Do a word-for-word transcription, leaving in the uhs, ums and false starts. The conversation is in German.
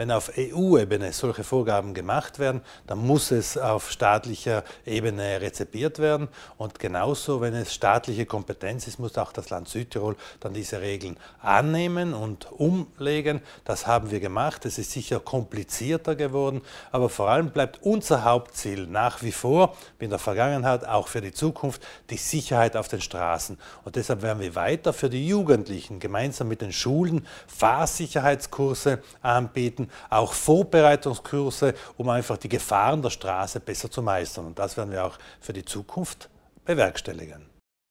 wenn auf E U-Ebene solche Vorgaben gemacht werden, dann muss es auf staatlicher Ebene rezipiert werden. Und genauso, wenn es staatliche Kompetenz ist, muss auch das Land Südtirol dann diese Regeln annehmen und umlegen. Das haben wir gemacht. Es ist sicher komplizierter geworden, aber vor allem bleibt unser Hauptziel nach wie vor, wie in der Vergangenheit, auch für die Zukunft, die Sicherheit auf den Straßen. Und deshalb werden wir weiter für die Jugendlichen gemeinsam mit den Schulen Fahrsicherheitskurse anbieten, auch Vorbereitungskurse, um einfach die Gefahren der Straße besser zu meistern. Und das werden wir auch für die Zukunft bewerkstelligen.